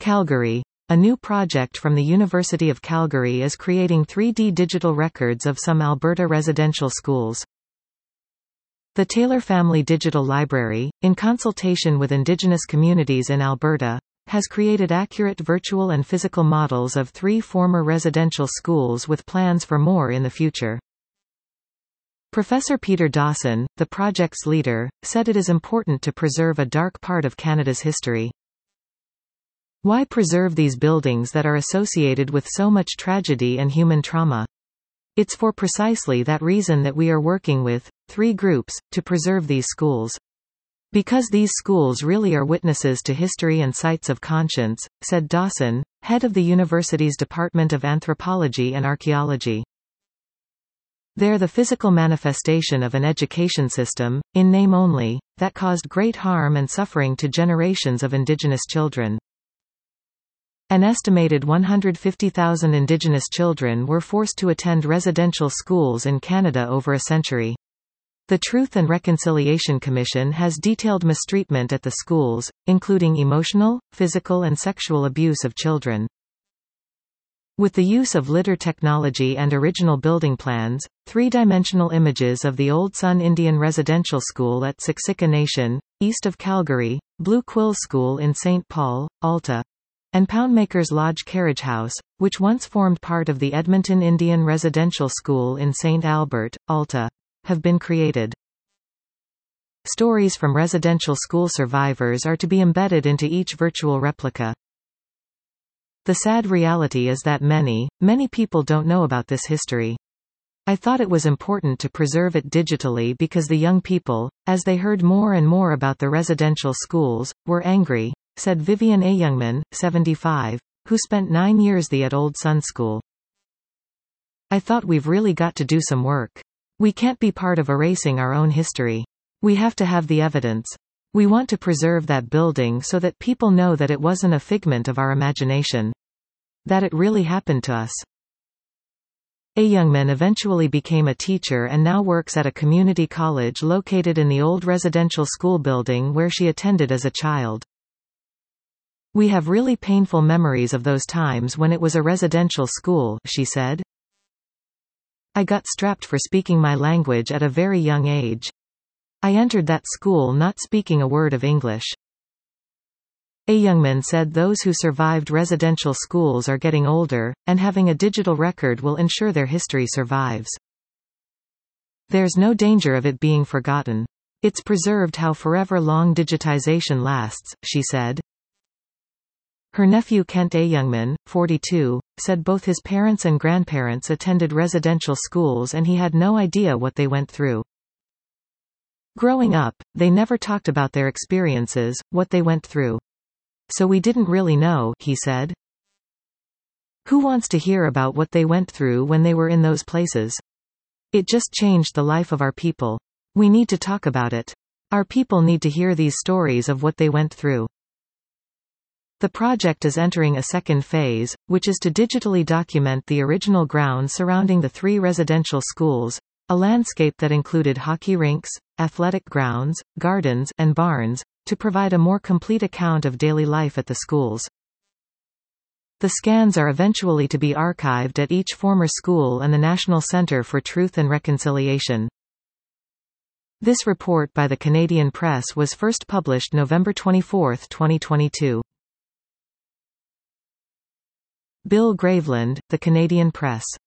Calgary. A new project from the University of Calgary is creating 3D digital records of some Alberta residential schools. The Taylor Family Digital Library, in consultation with Indigenous communities in Alberta, has created accurate virtual and physical models of 3 former residential schools with plans for more in the future. Professor Peter Dawson, the project's leader, said it is important to preserve a dark part of Canada's history. Why preserve these buildings that are associated with so much tragedy and human trauma? It's for precisely that reason that we are working with 3 groups to preserve these schools. Because these schools really are witnesses to history and sites of conscience, said Dawson, head of the university's Department of Anthropology and Archaeology. They're the physical manifestation of an education system, in name only, that caused great harm and suffering to generations of Indigenous children. An estimated 150,000 Indigenous children were forced to attend residential schools in Canada over a century. The Truth and Reconciliation Commission has detailed mistreatment at the schools, including emotional, physical and sexual abuse of children. With the use of lidar technology and original building plans, 3-dimensional images of the Old Sun Indian Residential School at Siksika Nation, east of Calgary, Blue Quill School in St. Paul, Alta, and Poundmakers Lodge Carriage House, which once formed part of the Edmonton Indian Residential School in St. Albert, Alta, have been created. Stories from residential school survivors are to be embedded into each virtual replica. The sad reality is that many people don't know about this history. I thought it was important to preserve it digitally because the young people, as they heard more and more about the residential schools, were angry, said Vivian A. Youngman, 75, who spent 9 years at Old Sun School. I thought we've really got to do some work. We can't be part of erasing our own history. We have to have the evidence. We want to preserve that building so that people know that it wasn't a figment of our imagination. That it really happened to us. A. Youngman eventually became a teacher and now works at a community college located in the old residential school building where she attended as a child. We have really painful memories of those times when it was a residential school, she said. I got strapped for speaking my language at a very young age. I entered that school not speaking a word of English. A. Youngman said those who survived residential schools are getting older, and having a digital record will ensure their history survives. There's no danger of it being forgotten. It's preserved how forever long digitization lasts, she said. Her nephew Kent A. Youngman, 42, said both his parents and grandparents attended residential schools and he had no idea what they went through. Growing up, they never talked about their experiences, what they went through. So we didn't really know, he said. Who wants to hear about what they went through when they were in those places? It just changed the life of our people. We need to talk about it. Our people need to hear these stories of what they went through. The project is entering a second phase, which is to digitally document the original grounds surrounding the 3 residential schools, a landscape that included hockey rinks, athletic grounds, gardens, and barns, to provide a more complete account of daily life at the schools. The scans are eventually to be archived at each former school and the National Centre for Truth and Reconciliation. This report by the Canadian Press was first published November 24, 2022. Bill Graveland, The Canadian Press.